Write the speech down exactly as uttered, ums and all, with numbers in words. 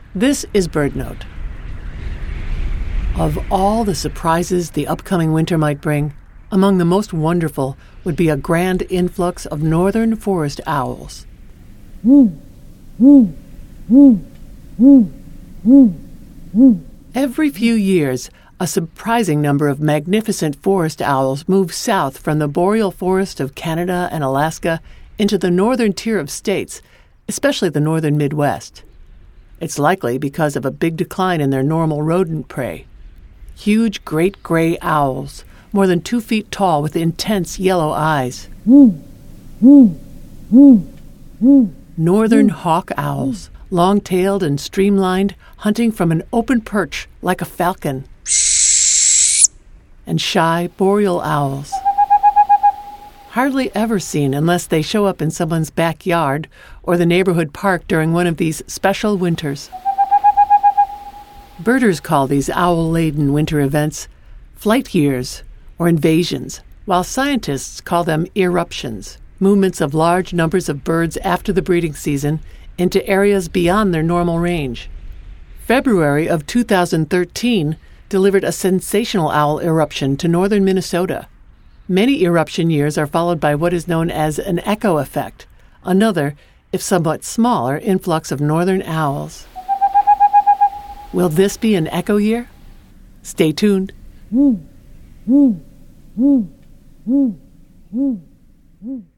This is BirdNote. Of all the surprises the upcoming winter might bring, among the most wonderful would be a grand influx of northern forest owls. Every few years, a surprising number of magnificent forest owls move south from the boreal forest of Canada and Alaska into the northern tier of states, especially the northern Midwest. It's likely because of a big decline in their normal rodent prey. Huge great gray owls, more than two feet tall with intense yellow eyes. Northern hawk owls, long-tailed and streamlined, hunting from an open perch like a falcon. And shy boreal owls, hardly ever seen unless they show up in someone's backyard or the neighborhood park during one of these special winters. Birders call these owl-laden winter events flight years or invasions, while scientists call them eruptions, movements of large numbers of birds after the breeding season into areas beyond their normal range. February of two thousand thirteen delivered a sensational owl eruption to northern Minnesota. Many eruption years are followed by what is known as an echo effect, another, if somewhat smaller, influx of northern owls. Will this be an echo year? Stay tuned. Mm, mm, mm, mm, mm, mm.